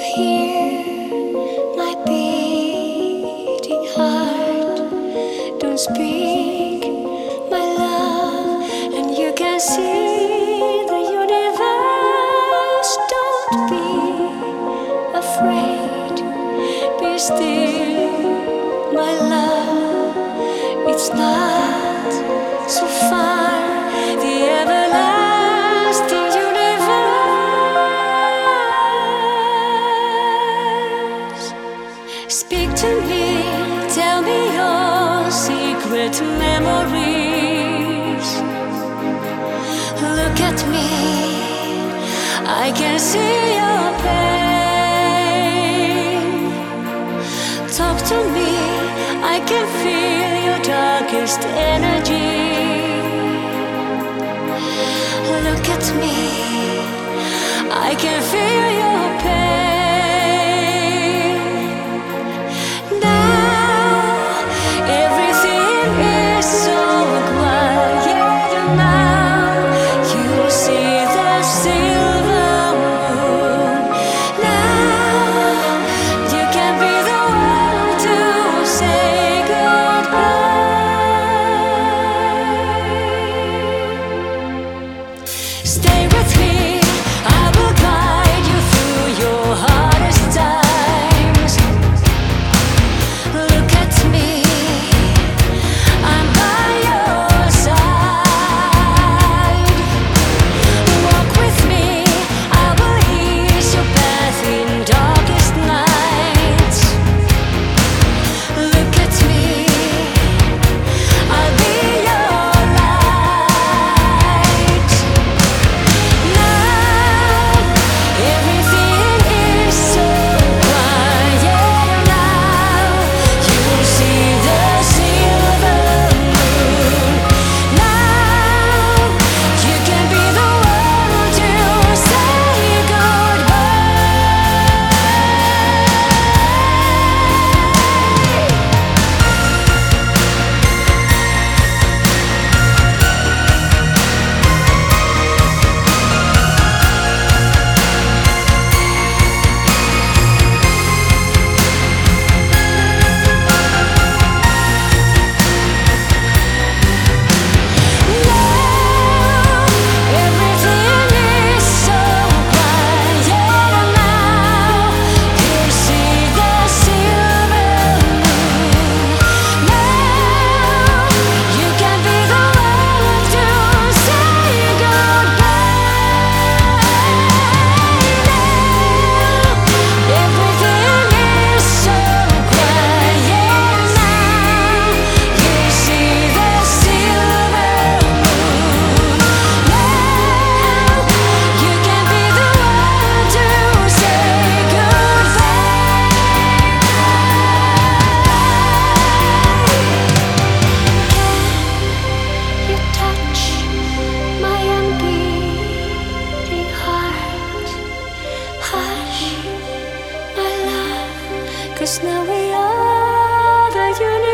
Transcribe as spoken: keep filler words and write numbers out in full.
hear my beating heart? Don't speak, my love, and you can see the universe. Don't be afraid, be still, my love. It's not so far, the everlasting universe. Speak to me, tell me your secret memories. Look at me, I can see your pain. Talk to me, I can feel your darkest energy. Look at me, I can feel your pain. Now everything is so quiet. Now you see the silver moon. Now you can be the one to say goodbye. Stay with me, I will guide you through your hardest times. Look at me, I'm by your side. Walk with me, I will ease your path in darkest nights. Look at me, I'll be your light. Now everything is so quiet. Now you see the silver moon. Now you can be the one to say goodbye. Now everything is so quiet. Now you see the silver moon. Now you can be the one to say goodbye. Now everything is so quiet. Now you see the silver moon. Now you can be the one to say goodbye. Can you touch my unbeating heart? Hush, my love, 'cause now we are the universe.